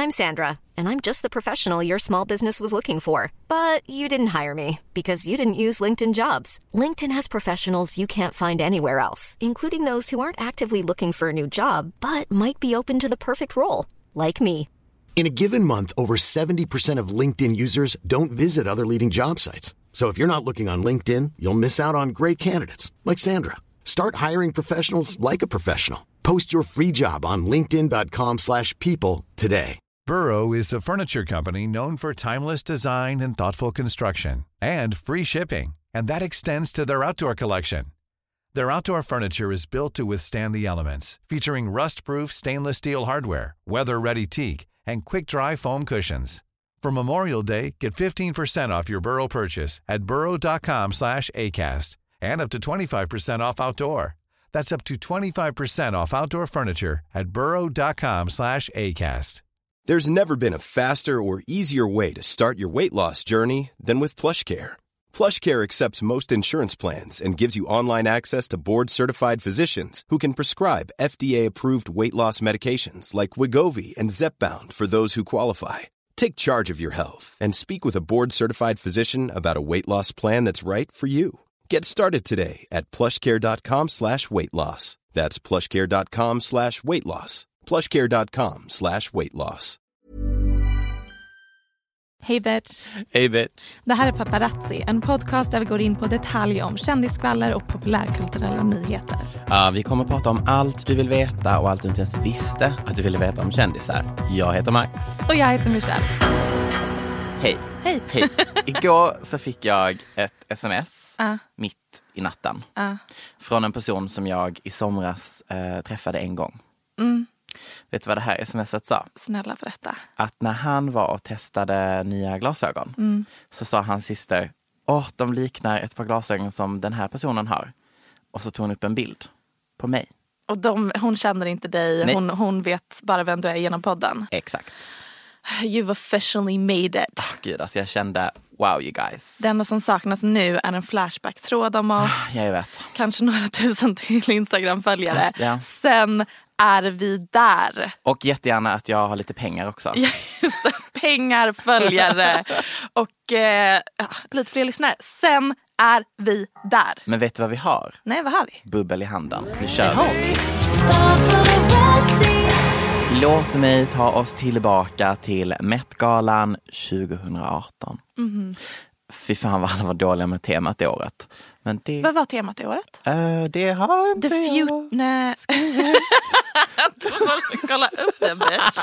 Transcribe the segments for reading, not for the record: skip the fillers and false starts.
I'm Sandra, and I'm just the professional your small business was looking for. But you didn't hire me because you didn't use LinkedIn Jobs. LinkedIn has professionals you can't find anywhere else, including those who aren't actively looking for a new job, but might be open to the perfect role, like me. In a given month, over 70% of LinkedIn users don't visit other leading job sites. So if you're not looking on LinkedIn, you'll miss out on great candidates like Sandra. Start hiring professionals like a professional. Post your free job on linkedin.com/people today. Burrow is a furniture company known for timeless design and thoughtful construction and free shipping, and that extends to their outdoor collection. Their outdoor furniture is built to withstand the elements, featuring rust-proof stainless steel hardware, weather-ready teak, and quick-dry foam cushions. For Memorial Day, get 15% off your Burrow purchase at burrow.com/acast and up to 25% off outdoor. That's up to 25% off outdoor furniture at burrow.com/acast. There's never been a faster or easier way to start your weight loss journey than with PlushCare. PlushCare accepts most insurance plans and gives you online access to board-certified physicians who can prescribe FDA-approved weight loss medications like Wegovy and Zepbound for those who qualify. Take charge of your health and speak with a board-certified physician about a weight loss plan that's right for you. Get started today at plushcare.com/weightloss. That's plushcare.com/weightloss. plushcare.com/weightloss. Hej bitch. Hej bitch. Det här är Paparazzi, en podcast där vi går in på detaljer om kändisskvaller och populärkulturella nyheter. Ja, vi kommer att prata om allt du vill veta och allt du inte ens visste att du ville veta om kändisar. Jag heter Max. Och jag heter Michelle. Hej. Hej. Hej. Igår så fick jag ett sms mitt i natten från en person som jag i somras träffade en gång. Vet du vad det här smset sa? Snälla berätta. Att när han var och testade nya glasögon så sa hans syster, de liknar ett par glasögon som den här personen har. Och så tog hon upp en bild på mig. Och hon känner inte dig, hon vet bara vem du är genom podden. Exakt. You've officially made it. Gud, alltså jag kände, wow you guys. Det enda som saknas nu är en Flashback-tråd om oss. Jag vet. Kanske några tusen till Instagram-följare. Ja. Sen är vi där. Och jättegärna att jag har lite pengar också. Ja, just det. Pengar, följare och lite fler lyssnare. Sen är vi där. Men vet du vad vi har? Nej, vad har vi? Bubbel i handen. Nu kör vi. Låt mig ta oss tillbaka till Met-galan 2018. Fy fan vad alla var dåliga med temat i året. Men det... Vad var temat i året? Det har inte Nej. Du får kolla upp det, bitch.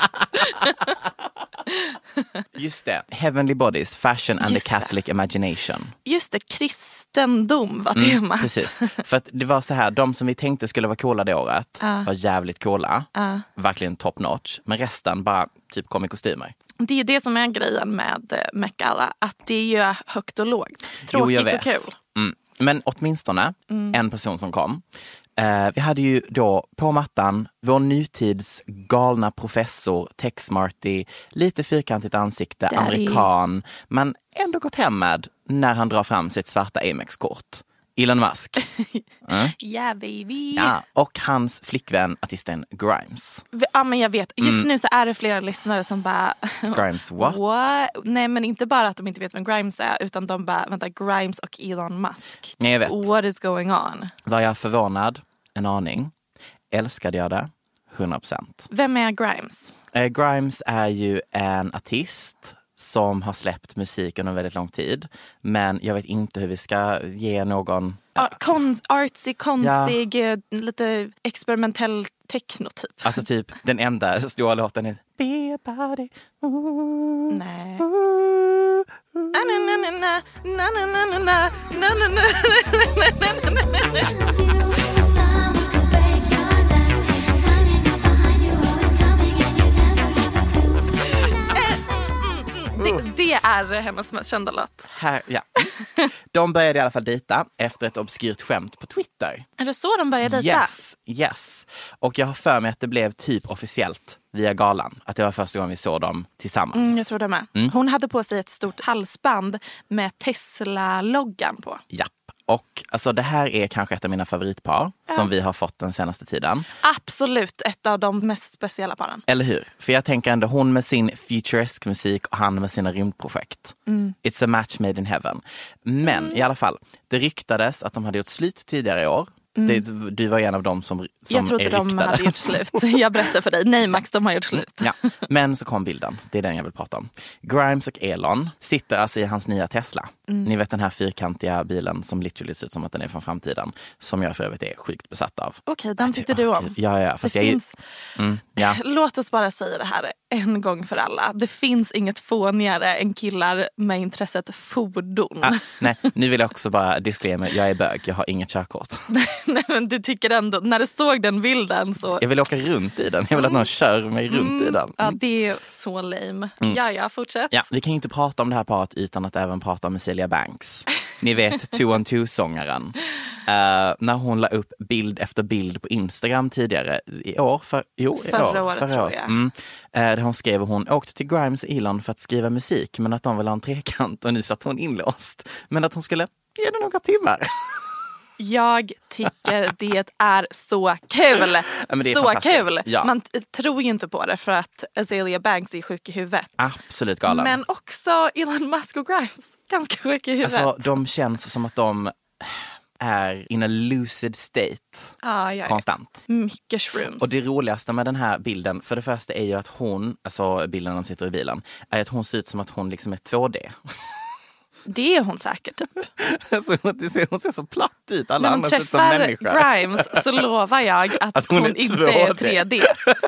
Just det. Heavenly Bodies, Fashion and the Catholic Imagination. Just det, kristendom var temat. Precis. För att det var så här, de som vi tänkte skulle vara coola det året var jävligt coola. Verkligen top notch. Men resten bara typ kom i kostymer. Det är det som är grejen med Met-gala. Att det är ju högt och lågt. Tråkigt och kul. Men åtminstone en person som kom. Vi hade ju då på mattan vår nutids galna professor, tech-smarty, lite fyrkantigt ansikte, amerikan, men ändå gått hem med när han drar fram sitt svarta Amex-kort. Elon Musk. Yeah, baby. Ja, och hans flickvän, artisten Grimes. Ja, men jag vet. Just nu så är det flera lyssnare som bara... Grimes what? Nej, men inte bara att de inte vet vem Grimes är, utan de bara, vänta, Grimes och Elon Musk. Nej, jag vet. What is going on? Var jag förvånad? En aning. Älskade jag det? 100%. Vem är Grimes? Grimes är ju en artist som har släppt musik under väldigt lång tid. Men jag vet inte hur vi ska ge någon... Artsy, konstig, lite experimentell techno typ. Alltså typ den enda stora låten är Be about it. Nej. Det är hennes mest kända låt. Ja. De började i alla fall dejta efter ett obskyrt skämt på Twitter. Är det så de började dejta? Yes. Och jag har för mig att det blev typ officiellt via galan. Att det var första gången vi såg dem tillsammans. Jag tror det med. Hon hade på sig ett stort halsband med Tesla-loggan på. Japp. Och alltså, det här är kanske ett av mina favoritpar som vi har fått den senaste tiden. Absolut ett av de mest speciella paren. Eller hur? För jag tänker ändå hon med sin futuresque musik och han med sina rymdprojekt. It's a match made in heaven. Men i alla fall, det ryktades att de hade gjort slut tidigare i år. Du var en av dem som jag trodde de hade gjort slut. Jag berättar för dig. Nej Max, de har gjort slut. Ja. Men så kom bilden. Det är den jag vill prata om. Grimes och Elon sitter alltså i hans nya Tesla. Ni vet den här fyrkantiga bilen som literally ser ut som att den är från framtiden. Som jag för övrigt är sjukt besatt av. Okej, den tyckte du om. Ja. Fast det finns... ja. Låt oss bara säga det här en gång för alla. Det finns inget fånigare än killar med intresset fordon. Nej, nu vill jag också bara disclaimer. Jag är bög, jag har inget körkort. Nej, men du tycker ändå, när du såg den bilden så... Jag vill åka runt i den. Jag vill att någon kör mig runt i den. Ja, det är så lame. Ja, fortsätt. Ja, vi kan ju inte prata om det här paret utan att även prata om Celia Banks. Ni vet 212-sångaren. När hon la upp bild efter bild på Instagram tidigare i år. Förra året tror jag. Där hon skrev att hon åkte till Grimes och Elon för att skriva musik. Men att de ville ha en trekant och nu satt hon inlåst. Men att hon skulle ge det några timmar. Jag tycker det är så kul. Det är så kul. Ja. Man tror ju inte på det för att Celia Banks är sjuk i huvudet. Absolut galen. Men också Elon Musk och Grimes. Ganska sjuk i huvudet. Alltså de känns som att de är in a lucid state. Konstant. Mycket shrooms. Och det roligaste med den här bilden, för det första är ju att hon, alltså bilden de sitter i bilen, är att hon ser ut som att hon liksom är 2D. Det är hon säkert typ. Alltså, hon ser så platt ut. Alla när hon träffar Grimes så lovar jag att hon inte är 3D.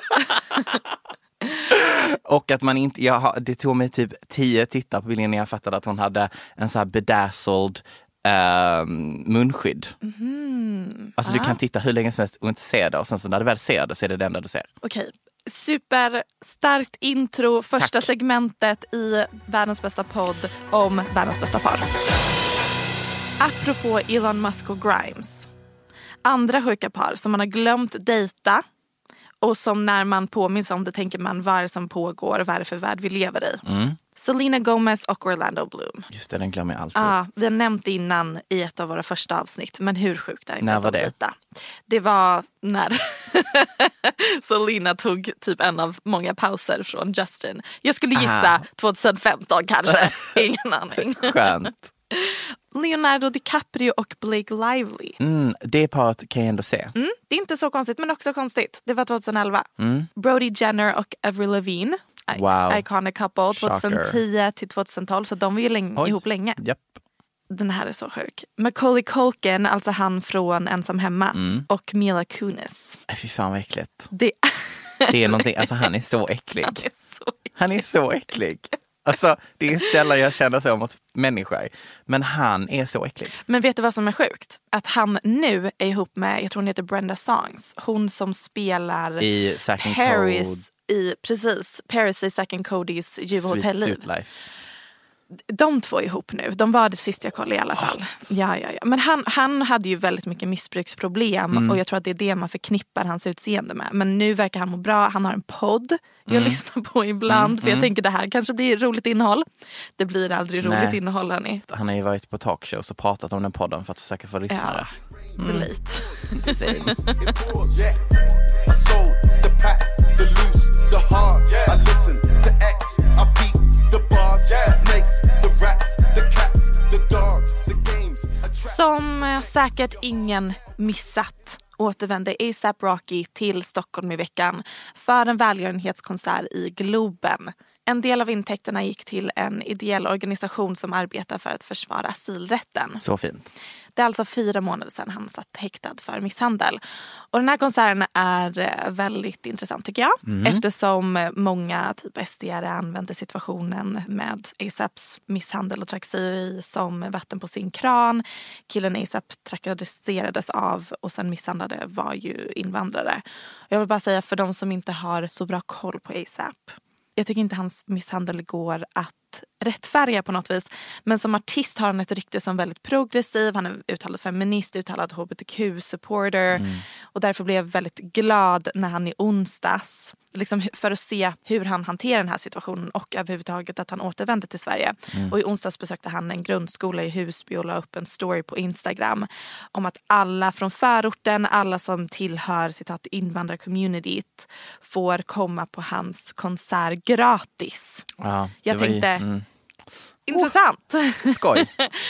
Och att man inte, det tog mig typ 10 tittar på bilden när jag fattade att hon hade en så här bedazzled munskydd. Alltså du kan titta hur länge som helst och inte se det. Och sen så när du väl ser det så är det enda du ser. Okej. Superstarkt intro, första segmentet i världens bästa podd om världens bästa par. Apropå Elon Musk och Grimes. Andra sjuka par som man har glömt dejta och som när man påminns om det tänker man vad är det som pågår, vad är det för värld vi lever i. Selena Gomez och Orlando Bloom. Just det, den glömmer jag alltid. Ja, vi har nämnt innan i ett av våra första avsnitt. Men hur sjukt är det inte när att var de det? dejta? Det var när Selena tog typ en av många pauser från Justin. Jag skulle gissa 2015 kanske. Ingen aning. Skönt. Leonardo DiCaprio och Blake Lively. Det paret kan jag ändå se. Det är inte så konstigt men också konstigt. Det var 2011. Brody Jenner och Avril Lavigne. Wow. Iconic couple 2010 till 2012. Så de var ju ihop länge. Yep. Den här är så sjuk. Macaulay Culkin, alltså han från Ensam hemma. Och Mila Kunis. Fy fan vad äckligt. Det är någonting, alltså han är så äcklig. Han är så äcklig. Alltså det är sällan jag känner så mot människor. Men han är så äcklig. Men vet du vad som är sjukt? Att han nu är ihop med, jag tror hon heter Brenda Songs. Hon som spelar i Zack and Paris Paris i Zack and Codys Ljuvhotellliv. Sweet Life. De två är ihop nu. De var det sista jag kollade i alla fall. Ja. Men han hade ju väldigt mycket missbruksproblem. Och jag tror att det är det man förknippar hans utseende med. Men nu verkar han må bra. Han har en podd jag lyssnar på ibland. För jag tänker det här kanske blir roligt innehåll. Det blir aldrig roligt innehåll, hörni. Han har ju varit på talkshows och pratat om den podden för att försöka få lyssnare. Ja, lite. Som säkert ingen missat återvände A$AP Rocky till Stockholm i veckan för en välgörenhetskonsert i Globen. En del av intäkterna gick till en ideell organisation som arbetar för att försvara asylrätten. Så fint. Det är alltså 4 månader sedan han satt häktad för misshandel. Och den här konserten är väldigt intressant tycker jag. Eftersom många typ SDR använder situationen med A$APs misshandel och trakasseri som vatten på sin kran. Killen A$AP trakasserades av och sen misshandlade var ju invandrare. Jag vill bara säga för de som inte har så bra koll på A$AP. Jag tycker inte hans misshandel går att att rättfärdiga på något vis. Men som artist har han ett rykte som väldigt progressiv. Han är uttalad feminist, uttalad hbtq-supporter. Och därför blev jag väldigt glad när han i onsdags, liksom för att se hur han hanterar den här situationen och överhuvudtaget att han återvände till Sverige. Och i onsdags besökte han en grundskola i Husby och la upp en story på Instagram om att alla från förorten, alla som tillhör citat invandrarcommunityt får komma på hans konsert gratis. Ja, jag tänkte intressant. Skoj.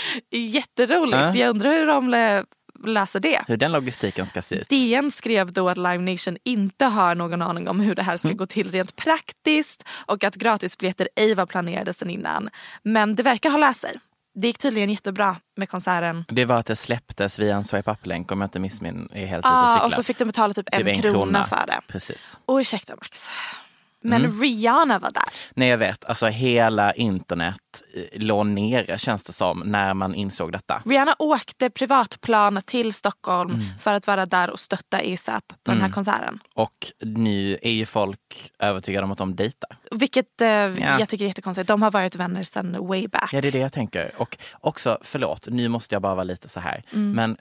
Jätteroligt. Jag undrar hur de läser det. Hur den logistiken ska se ut. DN skrev då att Live Nation inte har någon aning om hur det här ska gå till rent praktiskt och att gratisbiljetter ej var planerade sedan innan. Men det verkar ha läst sig. Det gick tydligen jättebra med konserten. Det var att det släpptes via en swipe-up-länk om jag inte missminner är helt ute och cyklar. Och så fick de betala typ en krona för det. Precis. Och ursäkta Max. Men Rihanna var där. Nej, jag vet. Alltså hela internet låg nere, känns det som, när man insåg detta. Rihanna åkte privatplan till Stockholm för att vara där och stötta ASAP på den här konserten. Och nu är ju folk övertygade om att de dejtar. Vilket jag tycker är jättekonstigt. De har varit vänner sedan way back. Ja, det är det jag tänker. Och också, förlåt, nu måste jag bara vara lite så här. Men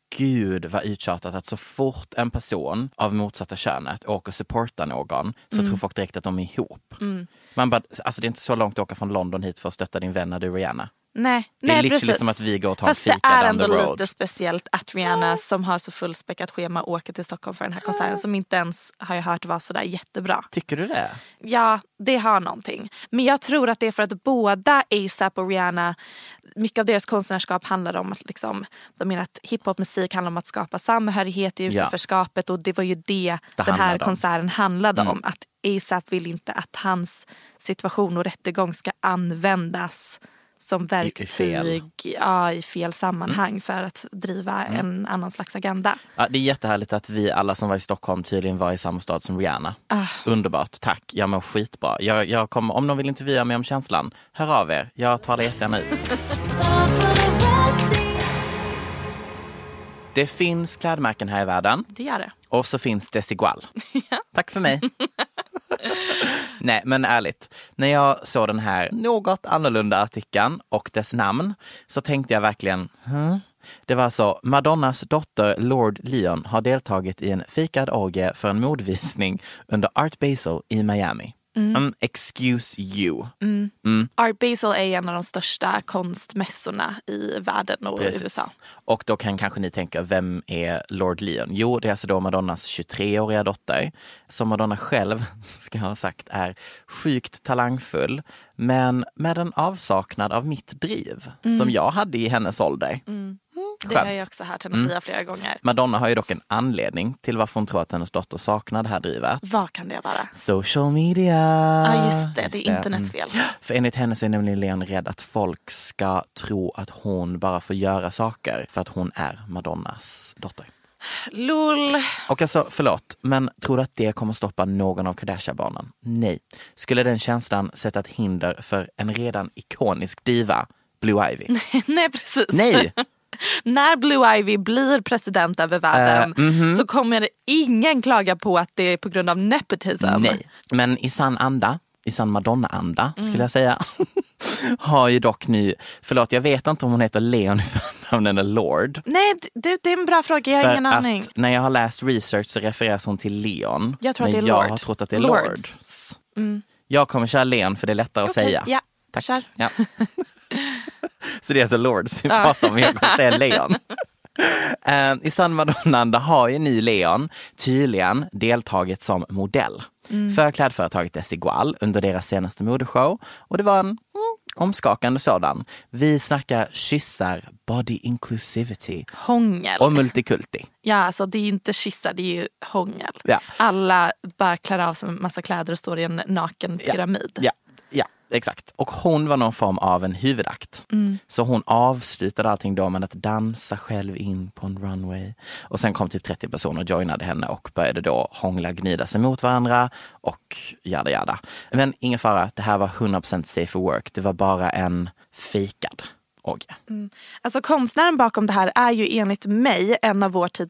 gud vad uttjatat att så fort en person av motsatta könet åker och supportar någon så tror folk direkt att de är ihop. Man bara, alltså det är inte så långt att åka från London hit för att stötta din vän när du är Rihanna. Nej, det är precis. liksom att vi går och tar fast en fika det är down the ändå road. Lite speciellt att Rihanna som har så fullspäckat schema åker till Stockholm för den här konserten som inte ens har jag hört var sådär jättebra. Tycker du det? Ja, det har någonting. Men jag tror att det är för att båda ASAP och Rihanna, mycket av deras konstnärskap handlar om att liksom, de menar att hiphopmusik handlar om att skapa samhörighet i utanförskapet och det var ju det den här konserten handlade om. Att ASAP vill inte att hans situation och rättegång ska användas som verktyg i fel sammanhang för att driva en annan slags agenda. Ja, det är jättehärligt att vi alla som var i Stockholm tydligen var i samma stad som Rihanna. Underbart, tack. Jag mår skitbra. Jag kommer, om någon vill intervjua mig om känslan, hör av er. Jag talar jättegärna ut. Det finns klädmärken här i världen. Det gör det. Och så finns Desigual. Tack för mig. Nej, men ärligt. När jag såg den här något annorlunda artikeln och dess namn så tänkte jag verkligen, Det var alltså Madonnas dotter Lord Leon har deltagit i en fikad orgie för en modvisning under Art Basel i Miami. Excuse you. Art Basel är en av de största konstmässorna i världen och i USA. Och då kan kanske ni tänka, vem är Lord Leon? Jo, det är alltså då Madonnas 23-åriga dotter som Madonna själv ska ha sagt är sjukt talangfull men med en avsaknad av mitt driv som jag hade i hennes ålder. Det har jag också hört henne säga flera gånger. Madonna har ju dock en anledning till varför hon tror att hennes dotter saknar det här drivet. Vad kan det vara? Social media. Ja, just det. Det är internets fel. För enligt henne är nämligen Leon rädd att folk ska tro att hon bara får göra saker för att hon är Madonnas dotter. Lol. Och alltså, förlåt, men tror du att det kommer stoppa någon av Kardashian-barnen? Nej. Skulle den känslan sätta ett hinder för en redan ikonisk diva, Blue Ivy? Nej, precis. Nej! När Blue Ivy blir president över världen så kommer ingen klaga på att det är på grund av nepotism. Nej, men i sann anda, i sann Madonna-anda skulle jag säga, har ju dock nu, förlåt jag vet inte om hon heter Leon eller Lord. Nej, det är en bra fråga, jag har ingen aning. När jag har läst research så refereras hon till Leon. Jag tror att det är jag Lord. har trott att det är Lords. Jag kommer köra Leon för det är lättare att säga. Ja, tack. Kör. Ja. Så det är alltså Lords vi pratar om, jag kommer säga Leon. I sann Madonna har ju nu Leon tydligen deltagit som modell för klädföretaget Desigual under deras senaste modeshow. Och det var en omskakande sådan. Vi snackar kyssar, body inclusivity. Hångel. Och multikulti. Ja, alltså det är inte kyssar, det är ju hångel. Ja. Alla bara klär av sig en massa kläder och står i en naken pyramid. Ja. Exakt. Och hon var någon form av en huvudakt. Så hon avslutade allting då med att dansa själv in på en runway. Och sen kom typ 30 personer och joinade henne och började då hångla, gnida sig mot varandra och jada. Men ingen fara, det här var 100% safe for work. Det var bara en fejkad orgie. Alltså konstnären bakom det här är ju enligt mig en av vår tids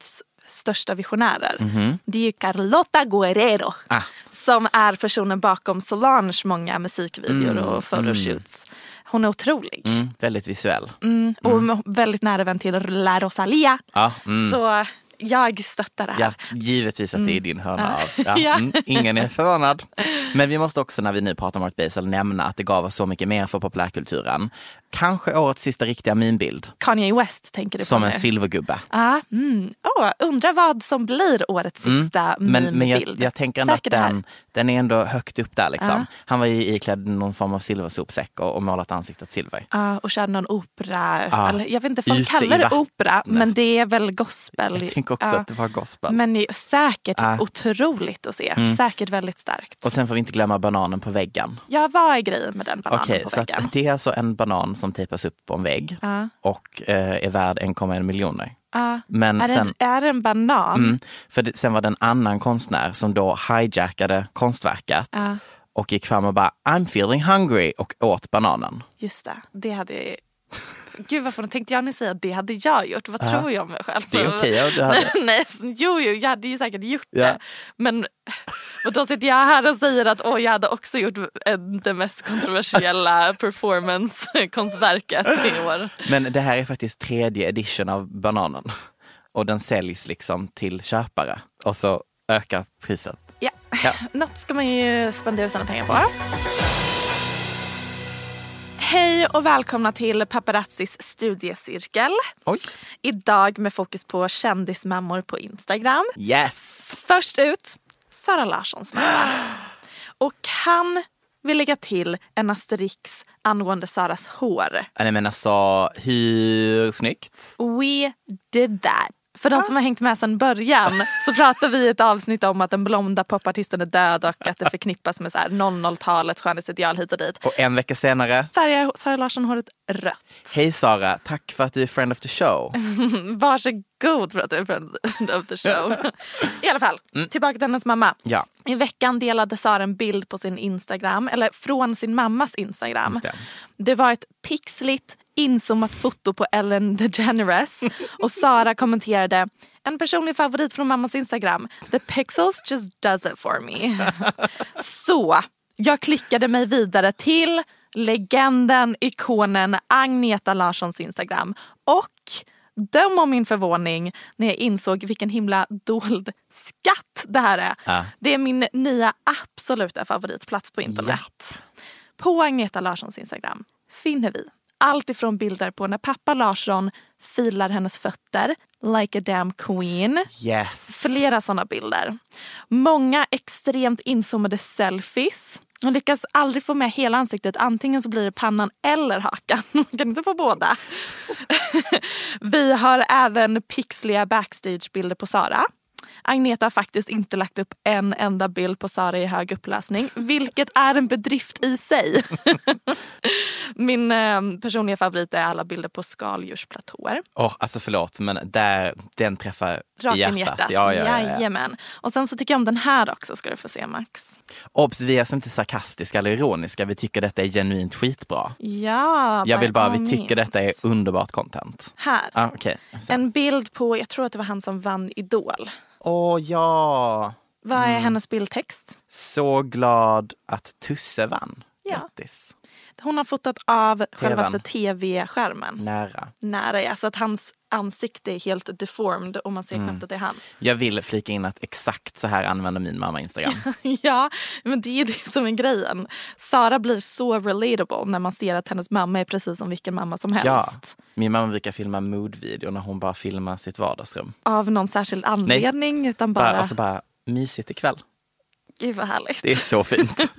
största visionärer. Det är ju Carlota Guerrero som är personen bakom Solange många musikvideor och photoshoots. Hon är otrolig. Väldigt visuell. Och väldigt nära vän till La Rosalia. Så jag stöttar det här. Ja, givetvis att det är din hörna av. Ingen är förvånad. Men vi måste också när vi nu pratar om Art Basel nämna att det gav oss så mycket mer för populärkulturen. Kanske årets sista riktiga meme-bild. Kanye West tänker du på som nu. en silvergubbe. Undrar vad som blir årets sista meme-bild. Men jag tänker ändå att den är ändå högt upp där liksom. Han var ju iklädd någon form av silversopsäck och målat ansiktet silver. Och körde någon opera. Eller, jag vet inte, folk kallar det opera, men det är väl gospel. Jag tänker också att det var gospel. Men det är säkert otroligt att se. Säkert väldigt starkt. Och sen får vi inte glömma bananen på väggen. Ja, vad är grejen med den bananen på väggen? Så att det är alltså en banan som tejpas upp på en vägg och är värd 1,1 miljoner. Men är det en banan? För sen var det en annan konstnär som då hijackade konstverket och gick fram och bara I'm feeling hungry och åt bananen. Just det hade Gud, varför tänkte jag nu säga att det hade jag gjort? Vad tror jag om mig själv? Det är okej, du hade. Nej, jag hade ju säkert gjort det. Men och då sitter jag här och säger att jag hade också gjort det mest kontroversiella performance-konstverket i år. Men det här är faktiskt 3:e edition av bananen. Och den säljs liksom till köpare. Och så ökar priset. Ja. Något ska man ju spendera sina pengar på. Hej och välkomna till Paparazzis studiecirkel. Oj. Idag med fokus på kändismammor på Instagram. Yes! Först ut, Sara Larssons mamma. Och han vill lägga till en asterix angående Saras hår. Nej men alltså, hur snyggt? We did that. För de som har hängt med sedan början så pratar vi i ett avsnitt om att den blonda popartisten är död och att det förknippas med så här 00-talets skönhetsideal hit och dit. Och en vecka senare färgar Sara Larsson håret rött. Hej Sara, tack för att du är friend of the show. Varsågod för att du är friend of the show. I alla fall, tillbaka till hennes mamma. Ja. I veckan delade Sara en bild på sin Instagram, eller från sin mammas Instagram. Det var ett pixligt inzoomat foto på Ellen DeGeneres och Sara kommenterade: en personlig favorit från mammas Instagram. The pixels just does it for me. Så jag klickade mig vidare till legenden, ikonen Agneta Larssons Instagram och döm om min förvåning när jag insåg vilken himla dold skatt det här är. Det är min nya absoluta favoritplats på internet. På Agneta Larssons Instagram finner vi allt ifrån bilder på när pappa Larsson filar hennes fötter like a damn queen. Yes. Flera sådana bilder. Många extremt inzoomade selfies. Hon lyckas aldrig få med hela ansiktet. Antingen så blir det pannan eller hakan. Man kan inte få båda. Vi har även pixliga backstagebilder på Sara. Agneta har faktiskt inte lagt upp en enda bild på Sara i hög upplösning, vilket är en bedrift i sig. Min personliga favorit är alla bilder på skaldjursplatåer. Alltså förlåt, men den träffar rakt i hjärtat. Ja. Jajamän. Och sen så tycker jag om den här också, ska du få se Max. Obs, vi är alltså inte sarkastiska eller ironiska. Vi tycker detta är genuint skitbra. Ja, vi tycker detta är underbart content. Här. Okay. En bild på, jag tror att det var han som vann Idol. Ja. Vad är hennes bildtext? Så glad att Tusse vann. Grattis. Hon har fotat av självaste tv-skärmen. Nära, ja. Så att hans ansikte är helt deformed och man ser knappt att det är han. Jag vill flika in att exakt så här använder min mamma Instagram. Ja, men det är det som är grejen. Sara blir så relatable när man ser att hennes mamma är precis som vilken mamma som helst. Ja, min mamma brukar filma mood-video när hon bara filmar sitt vardagsrum. Av någon särskild anledning. Nej. Utan bara... Alltså bara mysigt ikväll. Gud vad härligt. Det är så fint.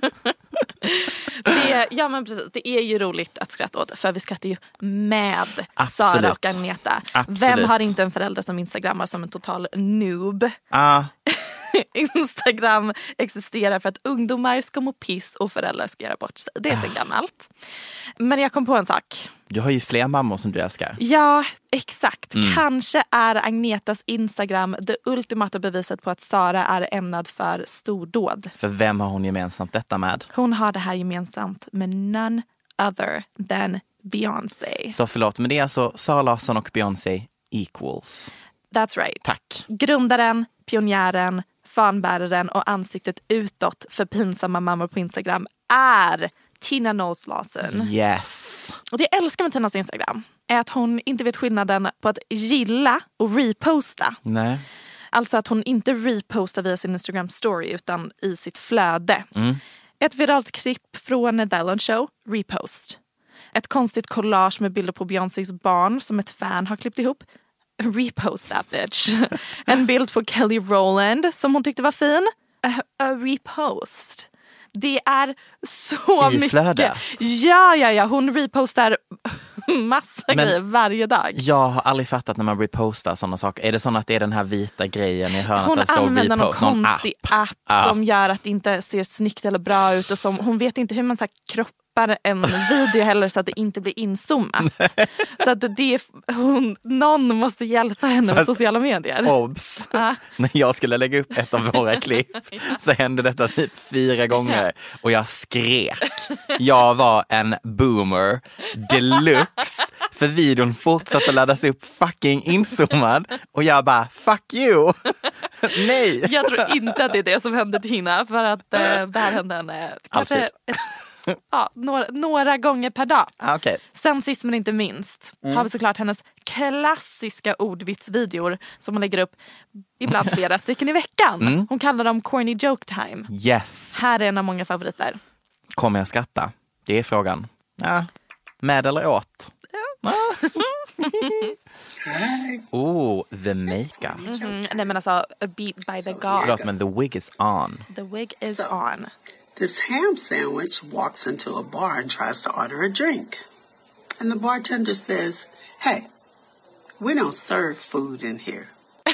Ja men precis, det är ju roligt att skratta åt, för vi skrattar ju med Absolut. Sara och Agneta. Absolut. Vem har inte en förälder som instagrammar som en total noob? Instagram existerar för att ungdomar ska må piss och föräldrar ska göra bort sig. Det är så gammalt. Men jag kom på en sak. Du har ju fler mammor som du älskar. Ja, exakt. Kanske är Agnetas Instagram det ultimata beviset på att Sara är ämnad för stordåd. För vem har hon gemensamt detta med? Hon har det här gemensamt med none other than Beyoncé. Så förlåt, men det är alltså Sara Larsson och Beyoncé equals. That's right. Tack. Grundaren, pionjären, fanbäraren och ansiktet utåt för pinsamma mammor på Instagram är Tina Knowles Lawson. Yes. Och det jag älskar med Tinas Instagram är att hon inte vet skillnaden på att gilla och reposta. Nej. Alltså att hon inte repostar via sin Instagram story utan i sitt flöde. Ett viralt klipp från The Ellen Show, repost. Ett konstigt collage med bilder på Beyoncés barn som ett fan har klippt ihop. Repost that bitch. En bild på Kelly Rowland som hon tyckte var fin. A repost. Det är så I mycket. flödet. Ja. Hon repostar massa grejer varje dag. Jag har aldrig fattat när man repostar sådana saker. Är det så att det är den här vita grejen i hörnet? Hon där står använder någon konstig app som gör att det inte ser snyggt eller bra ut. Och som, hon vet inte hur man så här kroppar en video heller så att det inte blir inzoomat. Så att någon måste hjälpa henne med sociala medier. Obs! När jag skulle lägga upp ett av våra klipp så hände detta typ 4 gånger och jag skrek. Jag var en boomer deluxe för videon fortsatte laddas upp fucking inzoomad och jag bara fuck you! Nej! Jag tror inte att det är det som hände Tina för att det här hände henne kanske några gånger per dag. Okay. Sen sist men inte minst har vi såklart hennes klassiska ordvitsvideor som hon lägger upp ibland flera stycken i veckan. Hon kallar dem corny joke time. Yes. Här är en av många favoriter. Kommer jag skratta? Det är frågan. Ja. Med eller åt? The makeup. Nej men alltså, a beat by the gods. Förlåt, men the wig is on. The wig is on. This ham sandwich walks into a bar and tries to order a drink. And the bartender says, "Hey, we don't serve food in here."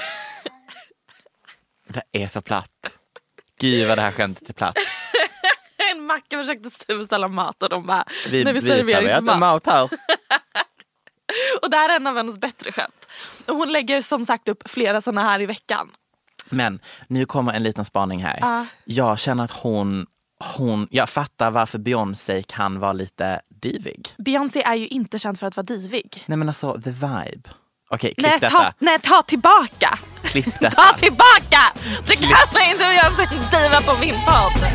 Det är så platt. Gud vad det här skämtet är platt. En macka försökte beställa mat och de bara, vi serverar inte mat här. Och det här är en av hennes bättre skämt. Och hon lägger som sagt upp flera sådana här i veckan. Men nu kommer en liten spaning här. Jag känner att jag fattar varför Beyoncé kan vara lite divig. Beyoncé är ju inte känd för att vara divig. Nej men alltså, the vibe. Okej, klipp detta. Ta tillbaka. Klipp detta. Ta tillbaka. Det kan inte Beyoncé diva på min podd.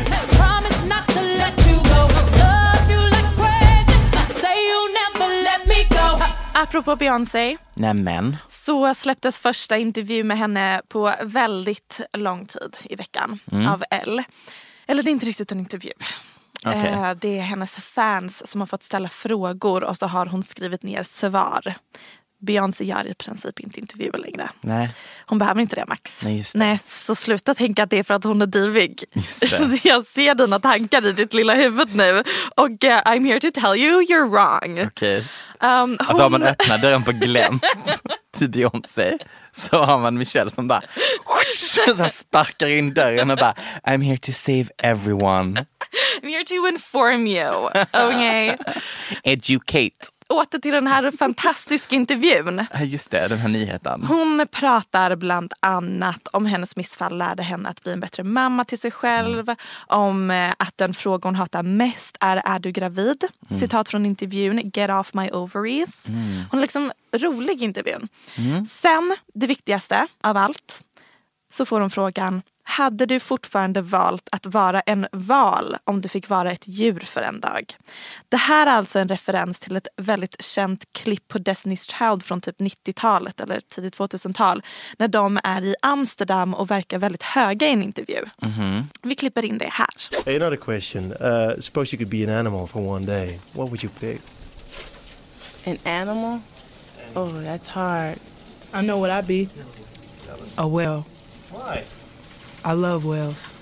Apropå Beyoncé. Nämen. Så släpptes första intervju med henne på väldigt lång tid i veckan av Elle. Eller det är inte riktigt en intervju. Okay. Det är hennes fans som har fått ställa frågor och så har hon skrivit ner svar. Beyoncé gör i princip inte intervjuer längre. Nej. Hon behöver inte det, Max. Nej, just det. Nej, så sluta tänka att det är för att hon är divig. Jag ser dina tankar i ditt lilla huvud nu. Och I'm here to tell you you're wrong. Okay. Alltså om man öppnar dörren på glänt till Beyoncé så har man Michelle som bara så sparkar in dörren och bara I'm here to save everyone. I'm here to inform you. Okay. Educate. Åter till den här fantastiska intervjun. Just det, den här nyheten. Hon pratar bland annat om hennes missfall lärde henne att bli en bättre mamma till sig själv. Om att den fråga hon hatar mest är du gravid? Citat från intervjun, get off my ovaries. Hon är liksom rolig i intervjun. Sen, det viktigaste av allt, så får hon frågan: hade du fortfarande valt att vara en val om du fick vara ett djur för en dag? Det här är alltså en referens till ett väldigt känt klipp på Destiny's Child från typ 90-talet eller tidigt 2000-tal. När de är i Amsterdam och verkar väldigt höga i en intervju. Vi klipper in det här. Hey, another question. Suppose you could be an animal for one day. What would you pick? An animal? Oh, that's hard. I know what I'd be. A whale. Why? I love whales.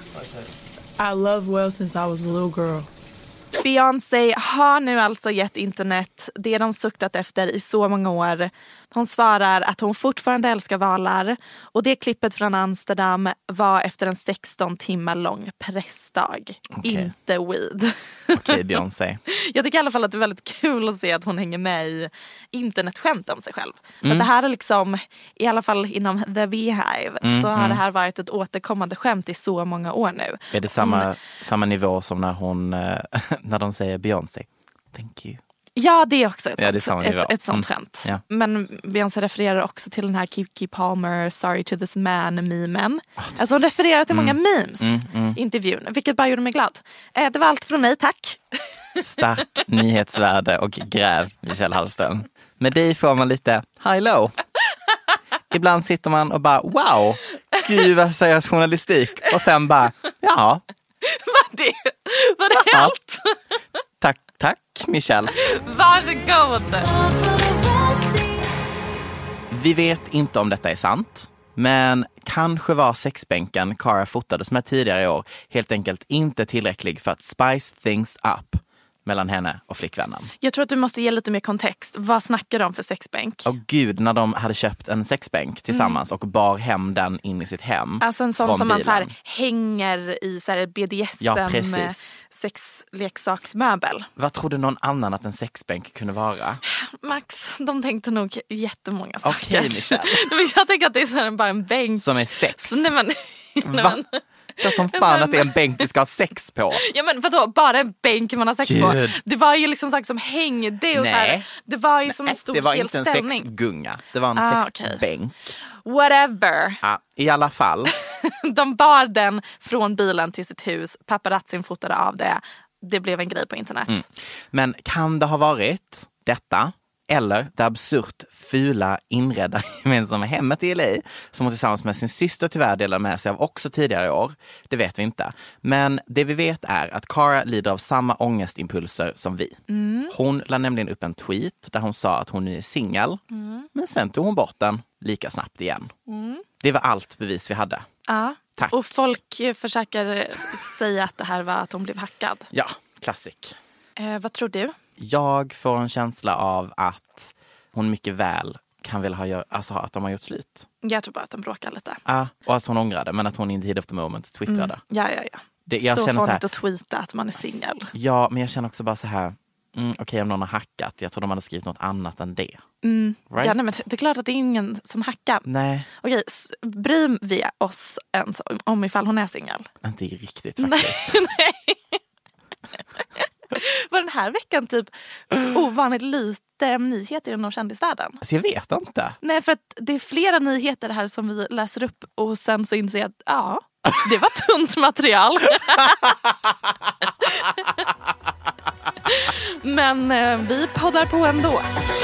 I love whales since I was a little girl. Beyoncé har nu alltså gett internet det de suktat efter i så många år. Hon svarar att hon fortfarande älskar valar. Och det klippet från Amsterdam var efter en 16 timmar lång pressdag. Okay. Inte weed. Okej, Beyoncé. Jag tycker i alla fall att det är väldigt kul att se att hon hänger med i internetskämt om sig själv. För det här är liksom, i alla fall inom The Beehive, så har det här varit ett återkommande skämt i så många år nu. Är det samma nivå som när hon när de säger Beyoncé? Thank you. Ja, det är också det är samma nivå. ett sånt skämt. Ja. Men Beyoncé refererar också till den här Keke Palmer sorry to this man-memen. Alltså hon refererar till många memes i intervjun, vilket bara gjorde mig glad. Det var allt från mig, tack. Stark nyhetsvärde och gräv, Michelle Hallström. Med dig får man lite high-low. Ibland sitter man och bara, wow, gud vad seriös journalistik. Och sen bara, ja. Var det allt? Tack Michelle. Varsågod. Vi vet inte om detta är sant. Men kanske var sexbänken Cara fotades med tidigare i år helt enkelt inte tillräcklig för att spice things up mellan henne och flickvännen. Jag tror att du måste ge lite mer kontext. Vad snackar de för sexbänk? Och gud, när de hade köpt en sexbänk tillsammans och bar hem den in i sitt hem. Alltså en sån som bilen. man så här hänger i så här BDSM sexleksaksmöbel. Vad trodde någon annan att en sexbänk kunde vara? Max, de tänkte nog jättemånga saker. Okej, Michelle. Jag tänker att det är så här bara en bänk. Som är sex? Nej, men, Va? Jag som fan att det är en bänk du ska ha sex på. Ja, men vadå, bara en bänk man har sex på. Det var ju liksom sagt som hängde och så här. Det var ju som en stor ställning. hel Det var inte en sexgunga. Det var en sexbänk. Okay. Whatever. Ja, i alla fall. De bar den från bilen till sitt hus. Paparazzin fotade av det. Det blev en grej på internet. Men kan det ha varit detta? Eller det absurt fula inredda gemensamma hemmet i LA som hon tillsammans med sin syster tyvärr delade med sig av också tidigare i år. Det vet vi inte. Men det vi vet är att Cara lider av samma ångestimpulser som vi. Hon la nämligen upp en tweet där hon sa att hon nu är singel. Men sen tog hon bort den lika snabbt igen. Det var allt bevis vi hade. Ja. Tack. Och folk försöker säga att det här var att hon blev hackad. Ja, klassik. Vad tror du? Jag får en känsla av att hon mycket väl kan väl ha att de har gjort slut. Jag tror bara att de bråkar lite. Ja, och att hon ångrade, men att hon in the heat of the moment twittrade. Ja. Jag så känner får så här, inte att tweeta att man är singel. Ja, men jag känner också bara så här, okej, om någon har hackat, jag tror de hade skrivit något annat än det. Right? Ja, nej, men det är klart att det är ingen som hackar. Nej. Okej, bryr vi oss ens om ifall hon är singel? Inte riktigt faktiskt. Nej. Var den här veckan typ ovanligt lite nyheter inom kändisvärlden? Alltså jag vet inte. Nej, för att det är flera nyheter här som vi läser upp och sen så inser jag att det var tunt material. Men vi poddar på ändå.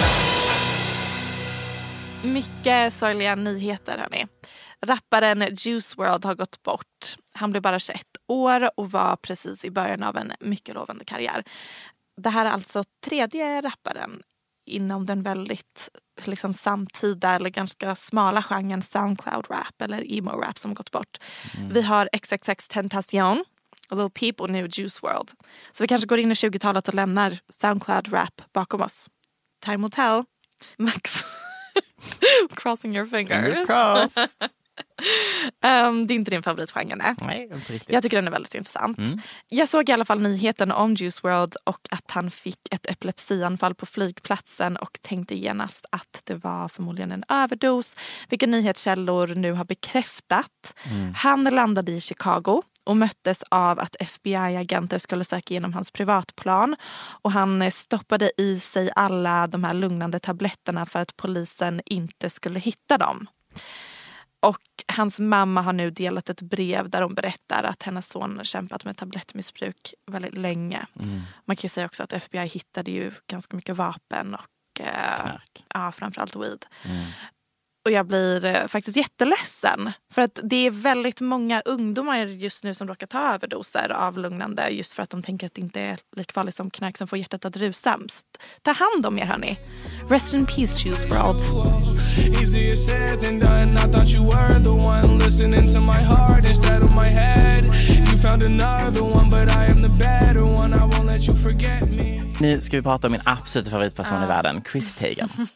Mycket sorgliga nyheter, hörni. Rapparen Juice WRLD har gått bort. Han blev bara 21 år och var precis i början av en mycket lovande karriär. Det här är alltså tredje rapparen inom den väldigt liksom samtida eller ganska smala genren SoundCloud-rap eller emo-rap som har gått bort. Vi har XXXTentacion, Lil Peep och nu Juice WRLD. Så vi kanske går in i 20-talet och lämnar SoundCloud-rap bakom oss. Time will tell. Max. Crossing your fingers. Crossed. Det är inte din favoritgenre. Nej, inte riktigt. Jag tycker den är väldigt intressant. Jag såg i alla fall nyheten om Juice WRLD och att han fick ett epilepsianfall på flygplatsen och tänkte genast att det var förmodligen en överdos, vilka nyhetskällor nu har bekräftat. Han landade i Chicago och möttes av att FBI-agenter skulle söka igenom hans privatplan. Och han stoppade i sig alla de här lugnande tabletterna för att polisen inte skulle hitta dem. Och hans mamma har nu delat ett brev där hon berättar att hennes son kämpat med tablettmissbruk väldigt länge. Man kan ju säga också att FBI hittade ju ganska mycket vapen och framförallt weed. Och jag blir faktiskt jätteledsen. För att det är väldigt många ungdomar just nu som råkar ta överdoser av lugnande. Just för att de tänker att det inte är lika farligt som knark som får hjärtat att rusa. Så ta hand om er, hörni. Rest in peace, Juice WRLD. Easier said than done. I thought you were the one listening to my heart instead of my head. You found another one but I am the better one. I won't let you forget me. Nu ska vi prata om min absoluta favoritperson i världen, Chris Teigen.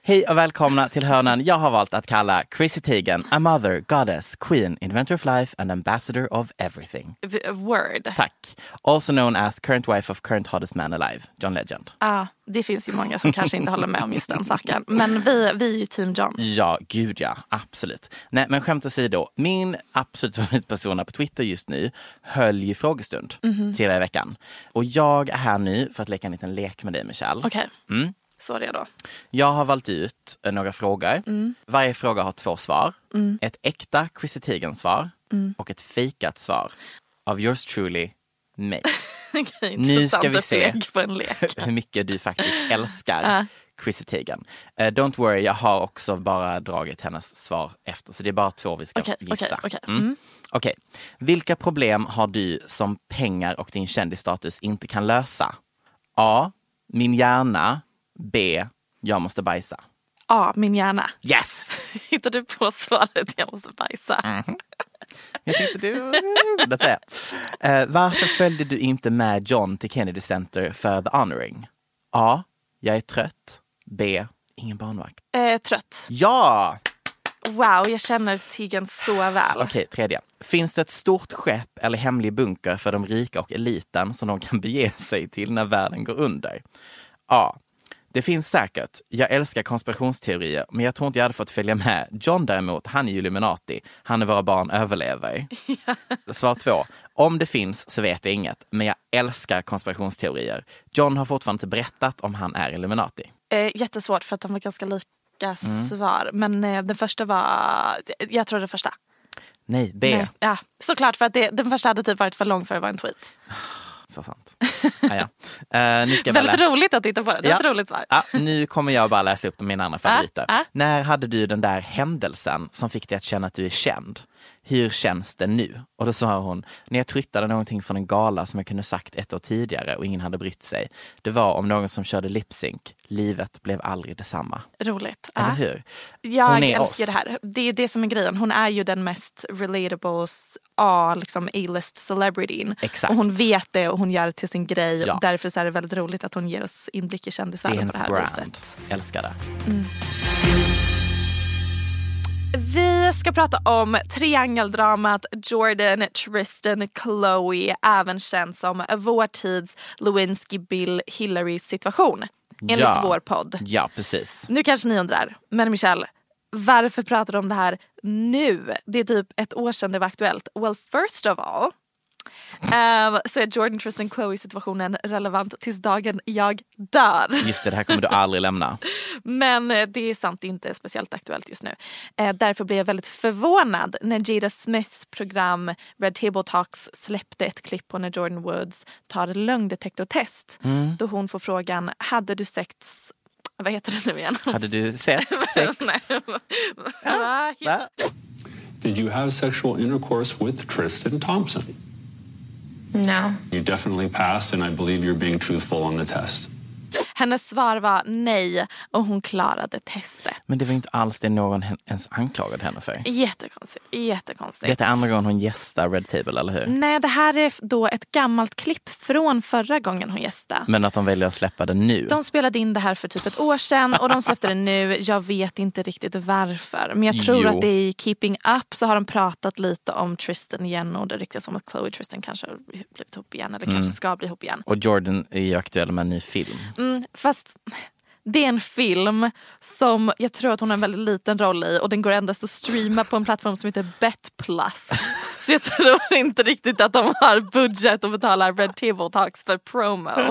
Hej och välkomna till hörnan jag har valt att kalla Chrissy Teigen a mother, goddess, queen, inventor of life and ambassador of everything. Word. Tack. Also known as current wife of current hottest man alive, John Legend. Det finns ju många som kanske inte håller med om just den saken. Men vi är ju team John. Ja, gud ja. Absolut. Nej, men skämt åsido. Min absolut favoritperson på Twitter just nu höll ju frågestund tidigare i veckan. Och jag är här nu för att leka en liten lek med dig, Michelle. Okej. Så redo. Jag har valt ut några frågor. Varje fråga har 2 svar. Ett äkta Chrissy Teigen-svar och ett fejkat svar av yours truly, mig. Okay, nu ska vi se på en lek. hur mycket du faktiskt älskar Chrissy Teigen. Don't worry, jag har också bara dragit hennes svar efter. Så det är bara 2 vi ska gissa. Okej. Vilka problem har du som pengar och din kändisstatus inte kan lösa? A. Min hjärna. B. Jag måste bajsa. A. Min hjärna. Yes! Hittar du på svaret jag måste bajsa? Jag tänkte du borde säga. Varför följde du inte med John till Kennedy Center för the honoring? A. Jag är trött. B. Ingen barnvakt. Trött. Ja! Wow, jag känner Teigen så väl. Okej, 3. Finns det ett stort skepp eller hemlig bunker för de rika och eliten som de kan bege sig till när världen går under? A. Det finns säkert. Jag älskar konspirationsteorier, men jag tror inte jag hade fått följa med. John däremot, han är ju Illuminati. Han är våra barn överlever. Ja. Svar 2. Om det finns så vet jag inget, men jag älskar konspirationsteorier. John har fortfarande inte berättat om han är Illuminati. Jättesvårt för att de var ganska lika svar. Men den första var... Jag tror det första. Nej, B. Nej. Ja, såklart för att den första hade typ varit för lång för att vara en tweet. Så sant. Nu ska jag väldigt roligt att titta på det. Det är ett roligt svar. Nu kommer jag bara läsa upp mina andra favoriter. När hade du den där händelsen som fick dig att känna att du är känd? Hur känns det nu? Och då sa hon, när jag twittade någonting från en gala som jag kunde sagt 1 år tidigare och ingen hade brytt sig. Det var om någon som körde lip-sync. Livet blev aldrig detsamma. Roligt. Eller hur? Jag älskar det här. Det är det som är grejen. Hon är ju den mest relatable liksom A-list celebrityn. Exakt. Och hon vet det och hon gör det till sin grej. Ja. Och därför så är det väldigt roligt att hon ger oss inblick i kändisvärlden på det här brand. viset. Älskar det. Vi ska prata om triangeldramat Jordan, Tristan, Khloe, även känd som vår tids Lewinsky, Bill, Hillary situation. Enligt vår podd. Ja, precis. Nu kanske ni undrar, men Michelle, varför pratar du om det här nu? Det är typ 1 år sedan det var aktuellt. Well, first of all, så är Jordan, Tristan, Khloe-situationen relevant tills dagen jag dör. Just det här kommer du aldrig lämna. Men det är sant, inte speciellt aktuellt just nu. Därför blev jag väldigt förvånad när Jada Smiths program Red Table Talks släppte ett klipp på när Jordan Woods tar lögndetektortest. Då hon får frågan, hade du sex... Vad heter det nu igen? Hade du sex? Did you have sexual intercourse with Tristan Thompson? No. You definitely passed, and I believe you're being truthful on the test. Hennes svar var nej och hon klarade testet. Men det var inte alls det någon ens anklagade henne för. Jättekonstigt. Det är andra gången hon gästar Red Table, eller hur? Nej, det här är då ett gammalt klipp från förra gången hon gästade. Men att de väljer att släppa det nu? De spelade in det här för typ 1 år sedan och de släppte det nu. Jag vet inte riktigt varför. Men jag tror att det är i Keeping Up så har de pratat lite om Tristan igen. Och det ryktas om att Khloe och Tristan kanske har blivit ihop igen. Eller kanske ska bli ihop igen. Och Jordan är ju aktuell med en ny film. Fast det är en film som jag tror att hon har en väldigt liten roll i. Och den går endast att streama på en plattform som heter Bet Plus. Så jag tror inte riktigt att de har budget att betala Red Table Talks för promo.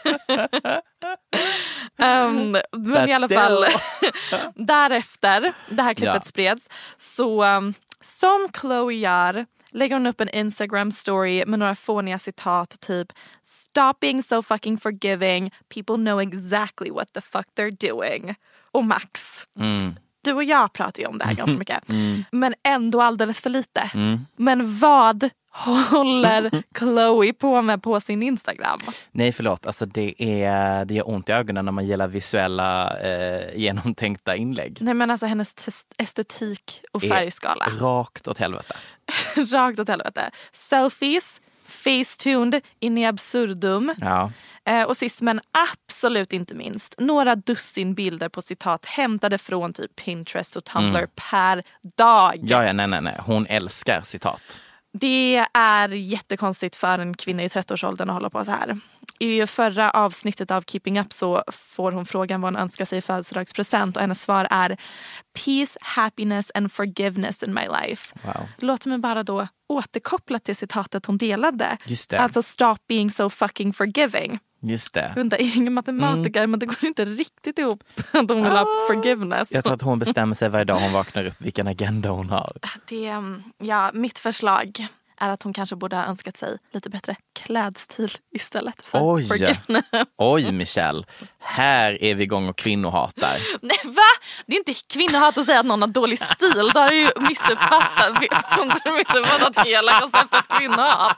Men i alla fall därefter det här klippet spreds så som Khloe gör lägger hon upp en Instagram story med några fåniga citat typ "Stop being so fucking forgiving. People know exactly what the fuck they're doing." Och Max. Du och jag pratar ju om det här ganska mycket. Men ändå alldeles för lite. Men vad håller Khloe på med på sin Instagram? Nej, förlåt. Alltså det gör ont i ögonen när man gillar visuella genomtänkta inlägg. Nej, men alltså hennes estetik och färgskala. Rakt åt helvete. Rakt åt helvete. Selfies, Facetuned in i absurdum. Ja. Och sist men absolut inte minst, några dussin bilder på citat hämtade från typ Pinterest och Tumblr per dag. Ja, nej. Hon älskar citat. Det är jättekonstigt för en kvinna i 30-årsåldern att hålla på så här. I förra avsnittet av Keeping Up så får hon frågan vad hon önskar sig i födelsedagspresent och hennes svar är peace, happiness and forgiveness in my life. Wow. Låt mig bara då återkoppla till citatet hon delade. Just det. Alltså stop being so fucking forgiving. Just det. Jag är ingen matematiker men det går inte riktigt ihop att hon vill ha forgiveness. Jag tror att hon bestämmer sig varje dag hon vaknar upp vilken agenda hon har. Mitt förslag är att hon kanske borde ha önskat sig lite bättre klädstil istället för forgiveness. Oj, Michelle. Här är vi igång och kvinnohatar. Nej, va? Det är inte kvinnohat att säga att någon har dålig stil. Då har du ju missuppfattat hela konceptet kvinnohat.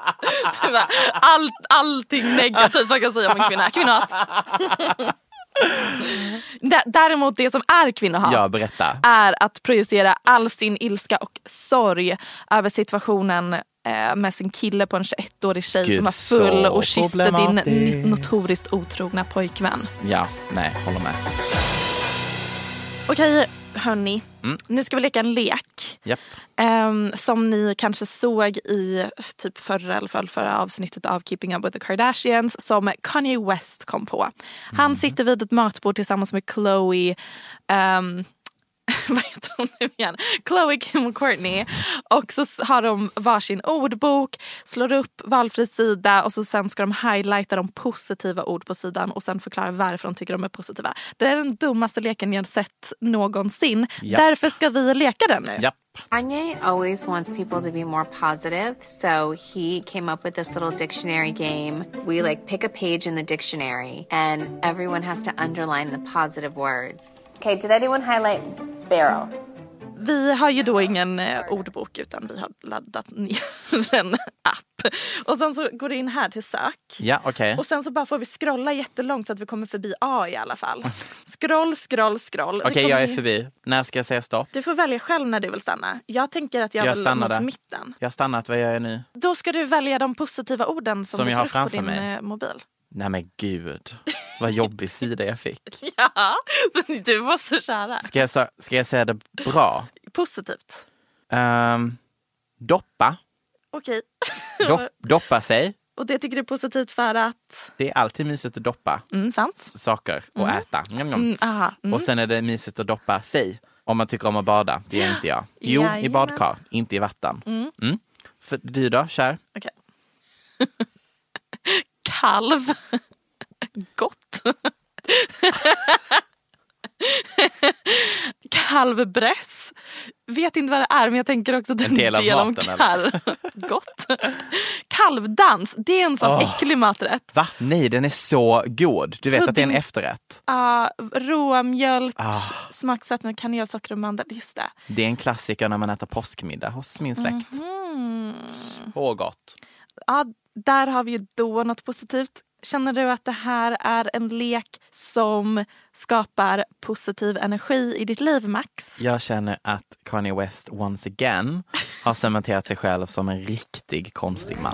Allting negativt man kan säga om en kvinna. Kvinnohat. Däremot det som är kvinnohat är att projicera all sin ilska och sorg över situationen med sin kille på en 21-årig tjej som var full och kysste din notoriskt otrogna pojkvän. Ja, nej, håller med. Okej, hörni. Nu ska vi leka en lek. Yep. Som ni kanske såg i typ förra avsnittet av Keeping Up with the Kardashians som Kanye West kom på. Han sitter vid ett matbord tillsammans med Khloe vad heter hon nu igen? Khloe, Kim och Kourtney. Och så har de varsin ordbok, slår upp valfri sida och så sen ska de highlighta de positiva ord på sidan och sen förklara varför de tycker de är positiva. Det är den dummaste leken jag sett någonsin. Yep. Därför ska vi leka den nu. Yep. Kanye always wants people to be more positive, so he came up with this little dictionary game. We pick a page in the dictionary and everyone has to underline the positive words. Okay, did anyone highlight barrel? Vi har ju då ingen ordbok utan vi har laddat ner en app. Och sen så går det in här till sök. Ja, okej. Och sen så bara får vi scrolla jättelångt så att vi kommer förbi A i alla fall. Scroll. Okej, jag är förbi. När ska jag säga stopp? Du får välja själv när du vill stanna. Jag tänker att jag vill nå till mitten. Jag har stannat, vad gör jag nu? Då ska du välja de positiva orden som du jag har får upp på framför din mig. Mobil. Nej men gud, vad jobbig sida jag fick. Ja, men du var så kära. Ska jag säga det bra? Positivt. Doppa. Okej. Doppa sig. Och det tycker du är positivt för att? Det är alltid mysigt att doppa sant. saker och äta. Och sen är det mysigt att doppa sig. Om man tycker om att bada, det är inte jag. Jo, i badkar, inte i vatten. För du då, kär? Okej. Kalv. Gott. Kalvbräss. Vet inte vad det är, men jag tänker också att det är en del om kalv. Gott. Kalvdans, det är en sån äcklig maträtt. Va? Nej, den är så god. Du vet att det är en efterrätt. Råmjölk, smaksatt med kanelsocker och mandel. Just det. Det är en klassiker när man äter påskmiddag hos min släkt. Så gott. Ja, där har vi ju då något positivt. Känner du att det här är en lek som skapar positiv energi i ditt liv, Max? Jag känner att Kanye West once again har cementerat sig själv som en riktig konstig man.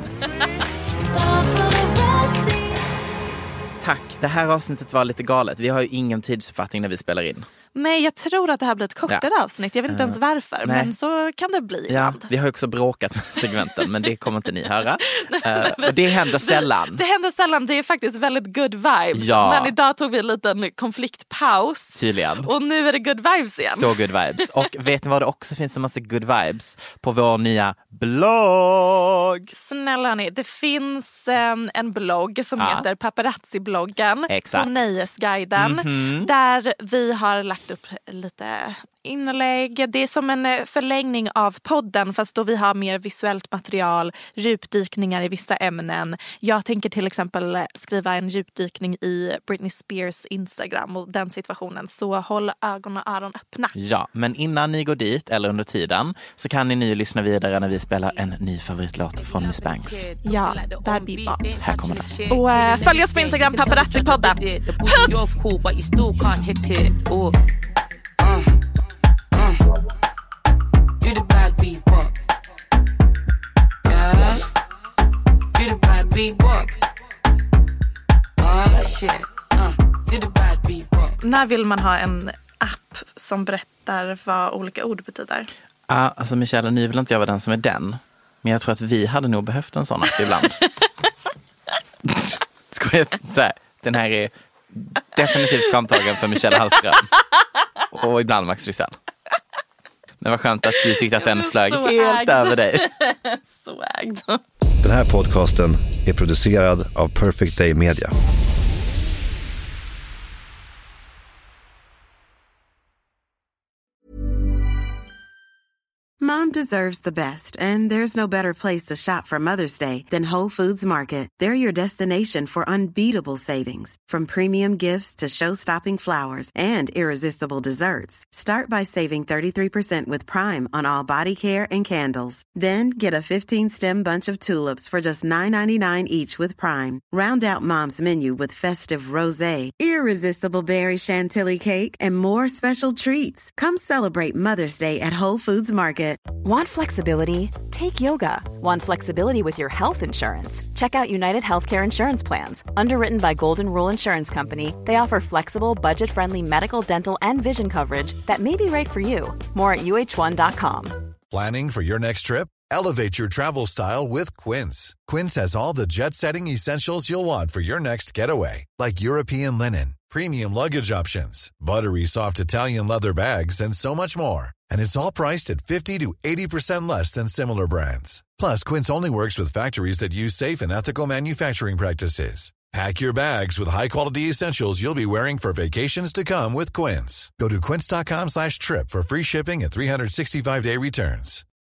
Tack, det här avsnittet var lite galet. Vi har ju ingen tidsuppfattning när vi spelar in. Nej, jag tror att det här blir ett kortare avsnitt. Jag vet inte ens varför, men så kan det bli ibland. Vi har också bråkat med segmenten, men det kommer inte ni höra. Det händer sällan. Det händer sällan, det är faktiskt väldigt good vibes. Ja. Men idag tog vi en liten konfliktpaus. Tydligen. Och nu är det good vibes igen. Så good vibes. Och vet ni vad det också finns en massa good vibes på vår nya blogg? Snälla ni, det finns en blogg som heter Paparazzi-bloggen. Exakt. På Nöjesguiden. Där vi har lagt upp lite inlägg. Det är som en förlängning av podden fast då vi har mer visuellt material, djupdykningar i vissa ämnen. Jag tänker till exempel skriva en djupdykning i Britney Spears Instagram och den situationen. Så håll ögon och öron öppna. Ja, men innan ni går dit eller under tiden så kan ni nu lyssna vidare när vi spelar en ny favoritlåt från Miss Banks. Ja, Bad Bebop. Här kommer det. Och följ oss på Instagram, Paparazzi-podden. Puss! Do the bad bebop, yeah. beat walk. Oh shit, do the bad beat walk. När vill man ha en app som berättar vad olika ord betyder? Alltså Michelle, nu vill inte jag vara den som är den. Men jag tror att vi hade nog behövt en sån app ibland. Den här är definitivt framtagen för Michelle Hallström. Och ibland Max Rysell. Men vad skönt att du tyckte att den flög helt över dig. Så ägd. Den här podcasten är producerad av Perfect Day Media. Mom deserves the best, and there's no better place to shop for Mother's Day than Whole Foods Market. They're your destination for unbeatable savings, from premium gifts to show-stopping flowers and irresistible desserts. Start by saving 33% with Prime on all body care and candles. Then get a 15-stem bunch of tulips for just $9.99 each with Prime. Round out Mom's menu with festive rosé, irresistible berry chantilly cake, and more special treats. Come celebrate Mother's Day at Whole Foods Market. Want flexibility? Take yoga. Want flexibility with your health insurance? Check out United Healthcare Insurance Plans. Underwritten by Golden Rule Insurance Company, they offer flexible, budget-friendly medical, dental, and vision coverage that may be right for you. More at uh1.com. Planning for your next trip? Elevate your travel style with Quince. Quince has all the jet-setting essentials you'll want for your next getaway, like European linen, premium luggage options, buttery soft Italian leather bags, and so much more. And it's all priced at 50 to 80% less than similar brands. Plus, Quince only works with factories that use safe and ethical manufacturing practices. Pack your bags with high-quality essentials you'll be wearing for vacations to come with Quince. Go to quince.com/trip for free shipping and 365-day returns.